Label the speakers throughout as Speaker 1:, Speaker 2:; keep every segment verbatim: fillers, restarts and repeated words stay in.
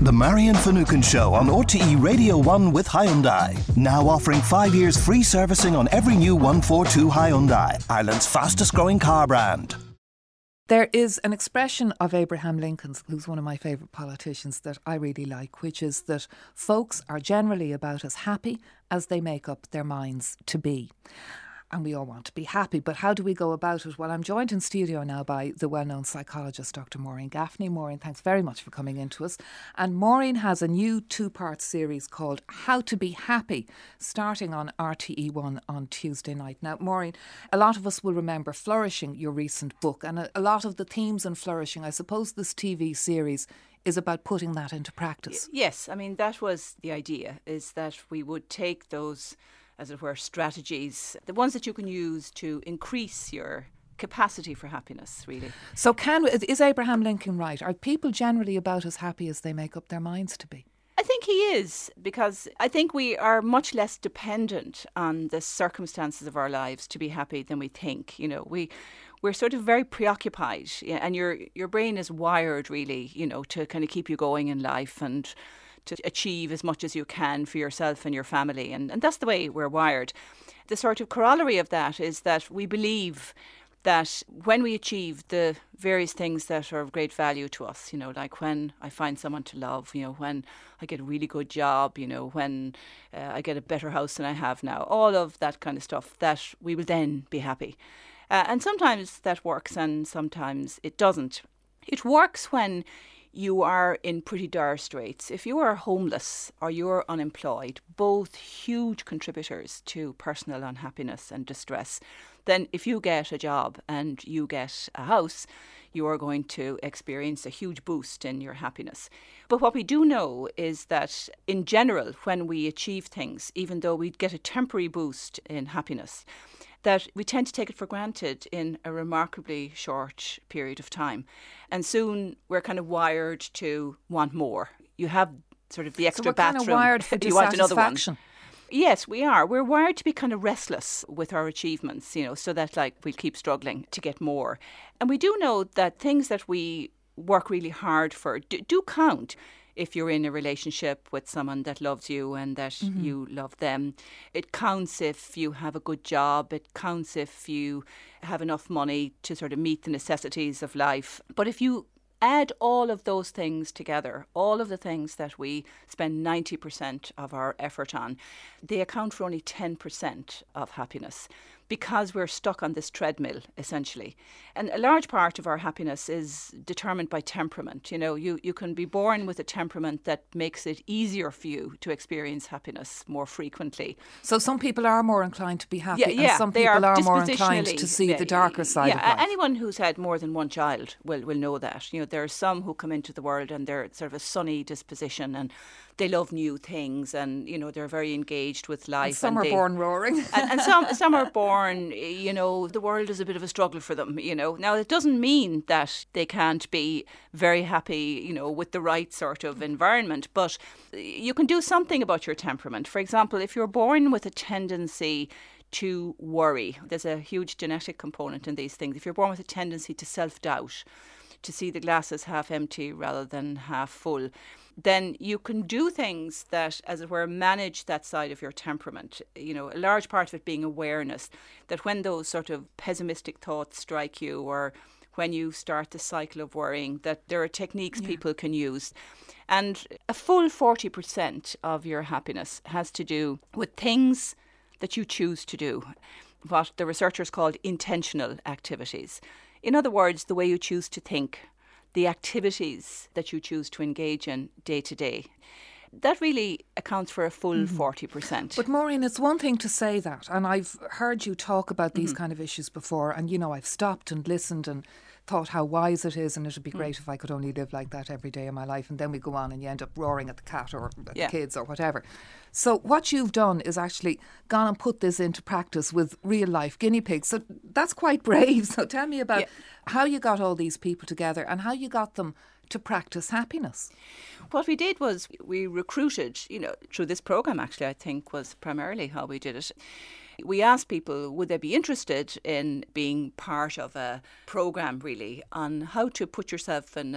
Speaker 1: The Marion Finucane Show on R T E Radio one with Hyundai. Now offering five years free servicing on every new one forty-two Hyundai, Ireland's fastest growing car brand.
Speaker 2: There is an expression of Abraham Lincoln's, who's one of my favourite politicians, that I really like, which is that folks are generally about as happy as they make up their minds to be. And we all want to be happy, but how do we go about it? Well, I'm joined in studio now by the well-known psychologist, Doctor Maureen Gaffney. Maureen, thanks very much for coming in to us. And Maureen has a new two-part series called How to Be Happy, starting on R T E one on Tuesday night. Now, Maureen, a lot of us will remember Flourishing, your recent book, and a, a lot of the themes in Flourishing, I suppose this T V series is about putting that into practice.
Speaker 3: Yes, I mean, that was the idea, is that we would take those, as it were, strategies, the ones that you can use to increase your capacity for happiness, really.
Speaker 2: So can is Abraham Lincoln right? Are people generally about as happy as they make up their minds to be?
Speaker 3: I think he is, because I think we are much less dependent on the circumstances of our lives to be happy than we think. You know, we we're sort of very preoccupied, and your your brain is wired really, you know, to kind of keep you going in life and to achieve as much as you can for yourself and your family. And, and that's the way we're wired. The sort of corollary of that is that we believe that when we achieve the various things that are of great value to us, you know, like when I find someone to love, you know, when I get a really good job, you know, when uh, I get a better house than I have now, all of that kind of stuff, that we will then be happy. Uh, and sometimes that works and sometimes it doesn't. It works when you are in pretty dire straits. If you are homeless or you're unemployed, both huge contributors to personal unhappiness and distress, then if you get a job and you get a house, you are going to experience a huge boost in your happiness. But what we do know is that in general, when we achieve things, even though we get a temporary boost in happiness, that we tend to take it for granted in a remarkably short period of time. And soon we're kind of wired to want more. You have sort of the extra
Speaker 2: so we're
Speaker 3: bathroom.
Speaker 2: Kind of wired for
Speaker 3: you want another one. Yes, we are. We're wired to be kind of restless with our achievements, you know, so that like we'll keep struggling to get more. And we do know that things that we work really hard for do, do count. If you're in a relationship with someone that loves you and that mm-hmm. you love them. It counts if you have a good job. It counts if you have enough money to sort of meet the necessities of life. But if you add all of those things together, all of the things that we spend ninety percent of our effort on, they account for only ten percent of happiness, because we're stuck on this treadmill, essentially. And a large part of our happiness is determined by temperament. You know, you, you can be born with a temperament that makes it easier for you to experience happiness more frequently.
Speaker 2: So some people are more inclined to be happy,
Speaker 3: yeah, yeah,
Speaker 2: and some people are, are more inclined to see the darker side
Speaker 3: yeah,
Speaker 2: of life.
Speaker 3: Anyone who's had more than one child will, will know that. You know, there are some who come into the world and they're sort of a sunny disposition and they love new things, and you know they're very engaged with life.
Speaker 2: And some
Speaker 3: and
Speaker 2: are
Speaker 3: they,
Speaker 2: born roaring,
Speaker 3: and, and some some are born. You know, the world is a bit of a struggle for them. You know, now it doesn't mean that they can't be very happy. You know, with the right sort of environment, but you can do something about your temperament. For example, if you're born with a tendency to worry, there's a huge genetic component in these things. If you're born with a tendency to self-doubt, to see the glasses half empty rather than half full, then you can do things that, as it were, manage that side of your temperament. You know, a large part of it being awareness that when those sort of pessimistic thoughts strike you, or when you start the cycle of worrying, that there are techniques yeah. people can use. And a full forty percent of your happiness has to do with things that you choose to do, what the researchers called intentional activities. In other words, the way you choose to think, the activities that you choose to engage in day to day. That really accounts for a full mm-hmm. forty percent.
Speaker 2: But Maureen, it's one thing to say that, and I've heard you talk about these mm-hmm. kind of issues before, and you know, I've stopped and listened and thought how wise it is, and it would be great mm. if I could only live like that every day of my life, and then we go on and you end up roaring at the cat or at yeah. the kids or whatever. So what you've done is actually gone and put this into practice with real life guinea pigs. So that's quite brave. So tell me about yeah. how you got all these people together and how you got them to practice happiness.
Speaker 3: What we did was we recruited, you know, through this programme actually, I think was primarily how we did it. We asked people, would they be interested in being part of a programme really on how to put yourself in a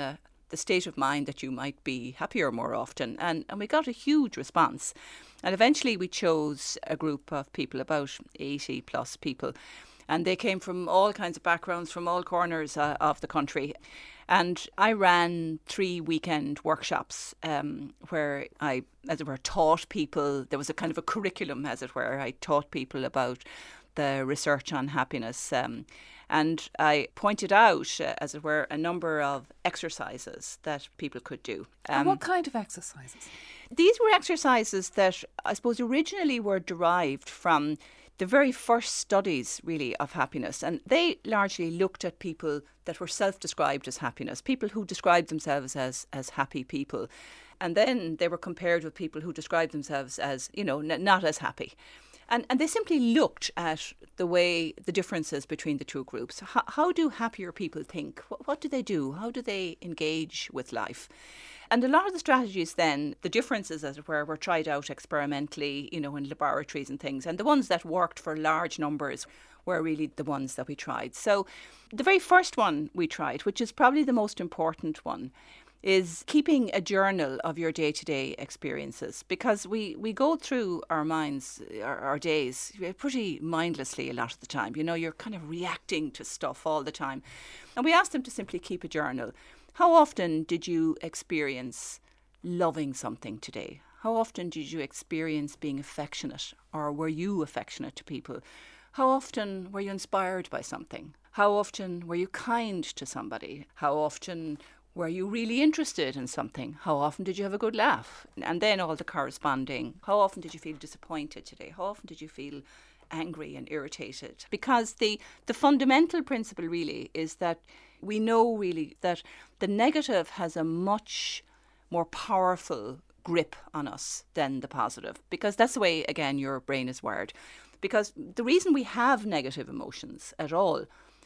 Speaker 3: the state of mind that you might be happier more often. And, and we got a huge response. And eventually we chose a group of people, about eighty plus people. And they came from all kinds of backgrounds, from all corners uh, of the country. And I ran three weekend workshops um, where I, as it were, taught people. There was a kind of a curriculum, as it were. I taught people about the research on happiness. Um, and I pointed out, uh, as it were, a number of exercises that people could do.
Speaker 2: Um, and what kind of exercises?
Speaker 3: These were exercises that I suppose originally were derived from the very first studies, really, of happiness. And they largely looked at people that were self-described as happiness, people who described themselves as, as happy people. And then they were compared with people who described themselves as, you know, n- not as happy. And and they simply looked at the way, the differences between the two groups. How, how do happier people think? What, what do they do? How do they engage with life? And a lot of the strategies then, the differences, as it were, were tried out experimentally, you know, in laboratories and things. And the ones that worked for large numbers were really the ones that we tried. So the very first one we tried, which is probably the most important one, is keeping a journal of your day-to-day experiences, because we, we go through our minds, our, our days, pretty mindlessly a lot of the time. You know, you're kind of reacting to stuff all the time. And we asked them to simply keep a journal. How often did you experience loving something today? How often did you experience being affectionate, or were you affectionate to people? How often were you inspired by something? How often were you kind to somebody? How often were you really interested in something? How often did you have a good laugh? And then all the corresponding. How often did you feel disappointed today? How often did you feel angry and irritated? Because the, the fundamental principle really is that we know really that the negative has a much more powerful grip on us than the positive, because that's the way, again, your brain is wired. Because the reason we have negative emotions at all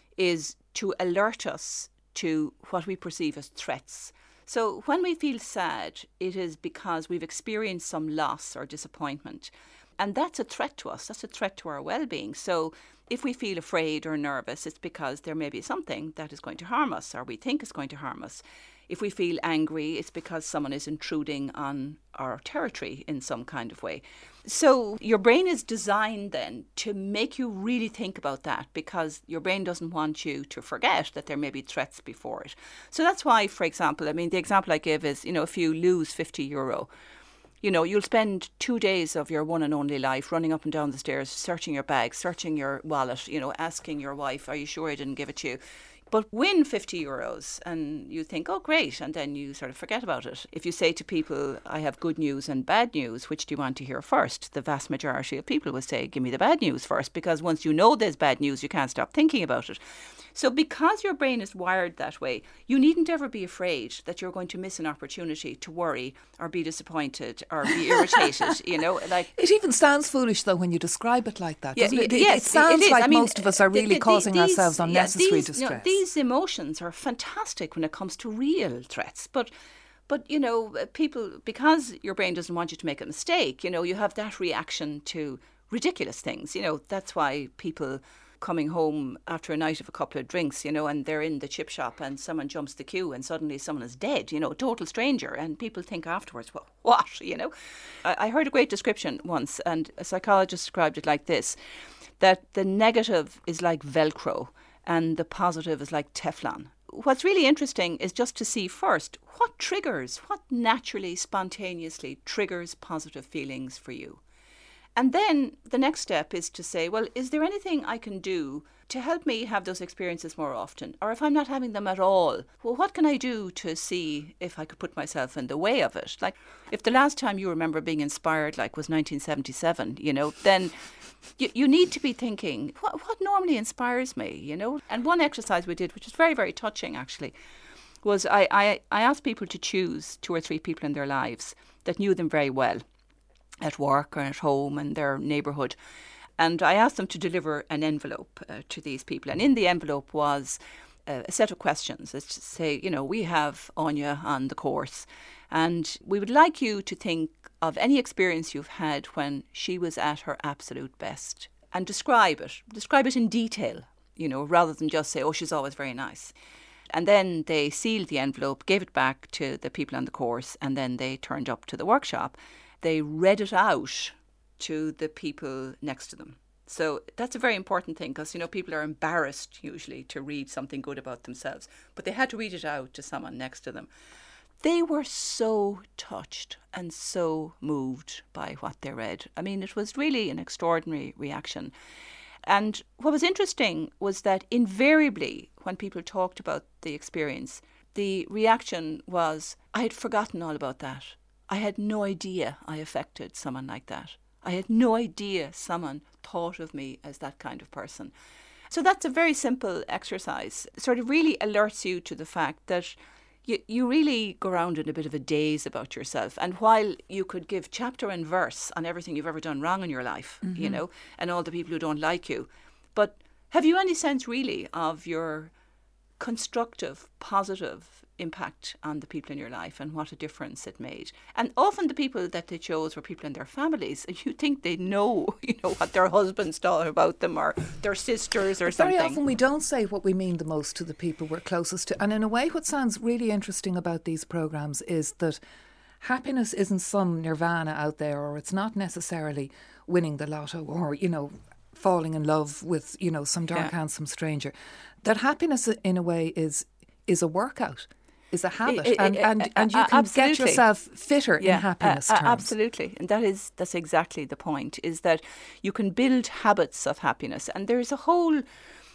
Speaker 3: is to alert us to what we perceive as threats. So when we feel sad, it is because we've experienced some loss or disappointment. And that's a threat to us. That's a threat to our well-being. So if we feel afraid or nervous, it's because there may be something that is going to harm us, or we think is going to harm us. If we feel angry, it's because someone is intruding on our territory in some kind of way. So your brain is designed then to make you really think about that, because your brain doesn't want you to forget that there may be threats before it. So that's why, for example, I mean, the example I give is, you know, if you lose fifty euro, you know, you'll spend two days of your one and only life running up and down the stairs, searching your bag, searching your wallet, you know, asking your wife, are you sure I didn't give it to you? But win fifty euros and you think, oh, great. And then you sort of forget about it. If you say to people, I have good news and bad news, which do you want to hear first? The vast majority of people will say, give me the bad news first, because once you know there's bad news, you can't stop thinking about it. So because your brain is wired that way, you needn't ever be afraid that you're going to miss an opportunity to worry or be disappointed or be irritated, you know. Like
Speaker 2: it even sounds foolish, though, when you describe it like that, doesn't
Speaker 3: yeah,
Speaker 2: it?
Speaker 3: Yes,
Speaker 2: it sounds
Speaker 3: it
Speaker 2: like
Speaker 3: I mean,
Speaker 2: most of us are really
Speaker 3: the, the,
Speaker 2: causing
Speaker 3: these,
Speaker 2: ourselves unnecessary
Speaker 3: yeah, these,
Speaker 2: distress.
Speaker 3: You know, these emotions are fantastic when it comes to real threats, but but you know, people, because your brain doesn't want you to make a mistake, you know, you have that reaction to ridiculous things. You know, that's why people coming home after a night of a couple of drinks, you know, and they're in the chip shop and someone jumps the queue and suddenly someone is dead, you know, a total stranger, and people think afterwards, well, what, you know? I, I heard a great description once, and a psychologist described it like this, that the negative is like Velcro and the positive is like Teflon. What's really interesting is just to see first what triggers, what naturally, spontaneously triggers positive feelings for you. And then the next step is to say, well, is there anything I can do to help me have those experiences more often? Or if I'm not having them at all, well, what can I do to see if I could put myself in the way of it? Like, if the last time you remember being inspired, like, was nineteen seventy-seven, you know, then you, you need to be thinking, what, what normally inspires me, you know? And one exercise we did, which was very, very touching, actually, was I, I, I asked people to choose two or three people in their lives that knew them very well, at work or at home in their neighbourhood. And I asked them to deliver an envelope uh, to these people. And in the envelope was uh, a set of questions. It's to say, you know, we have Anya on the course, and we would like you to think of any experience you've had when she was at her absolute best, and describe it. Describe it in detail, you know, rather than just say, oh, she's always very nice. And then they sealed the envelope, gave it back to the people on the course, and then they turned up to the workshop. They read it out to the people next to them. So that's a very important thing, because, you know, people are embarrassed usually to read something good about themselves, but they had to read it out to someone next to them. They were so touched and so moved by what they read. I mean, it was really an extraordinary reaction. And what was interesting was that invariably, when people talked about the experience, the reaction was, I had forgotten all about that. I had no idea I affected someone like that. I had no idea someone thought of me as that kind of person. So that's a very simple exercise. It sort of really alerts you to the fact that you, you really go around in a bit of a daze about yourself. And while you could give chapter and verse on everything you've ever done wrong in your life, mm-hmm. you know, and all the people who don't like you, but have you any sense really of your constructive, positive impact on the people in your life and what a difference it made? And often the people that they chose were people in their families, and you think they know, you know, what their husbands thought about them or their sisters or
Speaker 2: but
Speaker 3: something.
Speaker 2: Very often we don't say what we mean the most to the people we're closest to. And in a way, what sounds really interesting about these programmes is that happiness isn't some nirvana out there, or it's not necessarily winning the lotto or, you know, falling in love with, you know, some dark, yeah. handsome stranger. That happiness in a way is is a workout, is a habit, it, it, and, and, and you can absolutely. get yourself fitter yeah, in happiness uh, uh, terms.
Speaker 3: Absolutely, and that is that's exactly the point, is that you can build habits of happiness. And there's a whole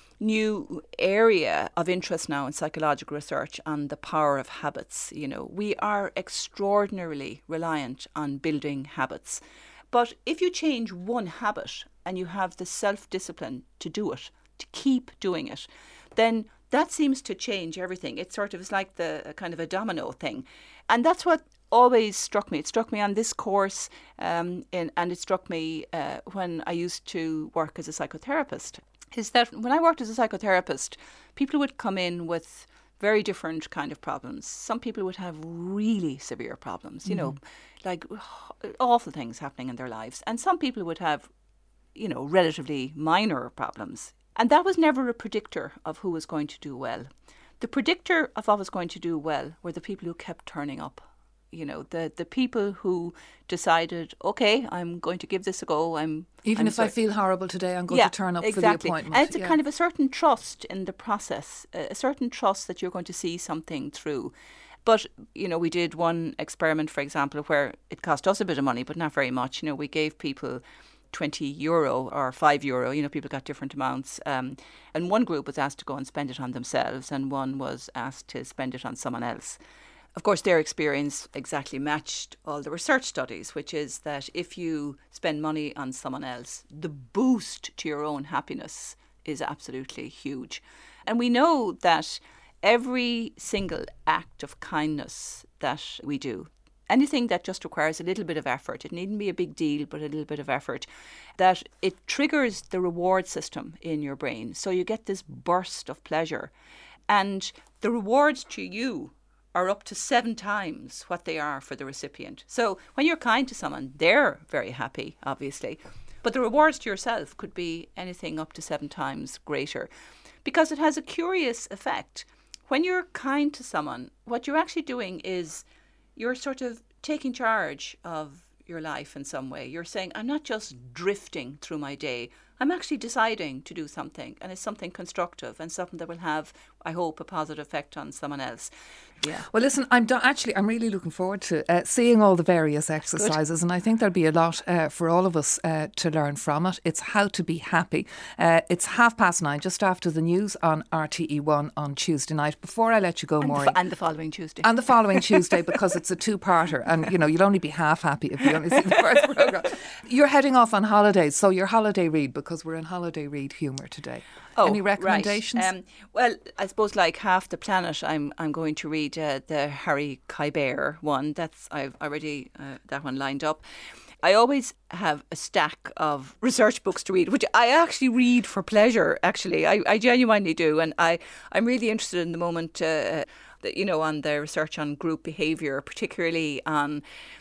Speaker 3: new area of interest now in psychological research on the power of habits. You know, we are extraordinarily reliant on building habits. But if you change one habit and you have the self-discipline to do it, to keep doing it, then that seems to change everything. It sort of is like the kind of a domino thing. And that's what always struck me. It struck me on this course um, in, and it struck me uh, when I used to work as a psychotherapist, is that when I worked as a psychotherapist, people would come in with very different kind of problems. Some people would have really severe problems, you mm-hmm. know, like awful things happening in their lives. And some people would have, you know, relatively minor problems. And that was never a predictor of who was going to do well. The predictor of what was going to do well were the people who kept turning up. You know, the, the people who decided, okay, I'm going to give this a go. I'm
Speaker 2: Even
Speaker 3: I'm
Speaker 2: if
Speaker 3: sorry.
Speaker 2: I feel horrible today, I'm going
Speaker 3: yeah,
Speaker 2: to turn up
Speaker 3: exactly.
Speaker 2: for the appointment.
Speaker 3: And it's
Speaker 2: yeah.
Speaker 3: a kind of a certain trust in the process, a certain trust that you're going to see something through. But, you know, we did one experiment, for example, where it cost us a bit of money, but not very much. You know, we gave people twenty euro or five euro, you know, people got different amounts. Um, and one group was asked to go and spend it on themselves, and one was asked to spend it on someone else. Of course, their experience exactly matched all the research studies, which is that if you spend money on someone else, the boost to your own happiness is absolutely huge. And we know that every single act of kindness that we do, anything that just requires a little bit of effort, it needn't be a big deal, but a little bit of effort, that it triggers the reward system in your brain. So you get this burst of pleasure. And the rewards to you are up to seven times what they are for the recipient. So when you're kind to someone, they're very happy, obviously. But the rewards to yourself could be anything up to seven times greater, because it has a curious effect. When you're kind to someone, what you're actually doing is you're sort of taking charge of your life in some way. You're saying, I'm not just drifting through my day. I'm actually deciding to do something, and it's something constructive and something that will have, I hope, a positive effect on someone else. Yeah.
Speaker 2: Well, listen, I'm do- actually I'm really looking forward to uh, seeing all the various exercises, Good. And I think there'll be a lot uh, for all of us uh, to learn from it. It's how to be happy. Uh, it's half past nine, just after the news on R T E one on Tuesday night. Before I let you go,
Speaker 3: and
Speaker 2: Maureen,
Speaker 3: the, and the following Tuesday,
Speaker 2: and the following Tuesday, because it's a two-parter, and you know you'll only be half happy if you only see the first programme. You're heading off on holidays, so your holiday read, because we're in holiday read humour today.
Speaker 3: Oh,
Speaker 2: Any recommendations?
Speaker 3: Right. Um, well, I suppose like half the planet, I'm I'm going to read uh, the Harry Kaiber one. That's I've already uh, that one lined up. I always have a stack of research books to read, which I actually read for pleasure. Actually, I, I genuinely do, and I I'm really interested in the moment. Uh, that, you know, on the research on group behaviour, particularly on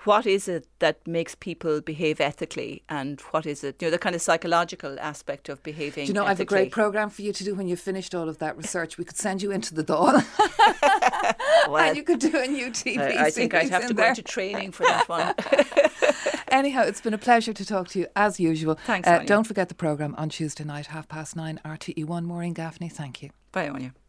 Speaker 3: what is it that makes people behave ethically, and what is it, you know, the kind of psychological aspect of behaving.
Speaker 2: Do you know,
Speaker 3: ethically.
Speaker 2: I have a great programme for you to do when you've finished all of that research. We could send you into the Dáil.
Speaker 3: Well,
Speaker 2: and you could do a new T V series.
Speaker 3: I think I'd have
Speaker 2: in
Speaker 3: to
Speaker 2: there.
Speaker 3: go into training for that one.
Speaker 2: Anyhow, it's been a pleasure to talk to you as usual.
Speaker 3: Thanks,
Speaker 2: uh,
Speaker 3: Anya.
Speaker 2: Don't forget the programme on Tuesday night, half past nine, R T E one. Maureen Gaffney, thank you.
Speaker 3: Bye, Anya.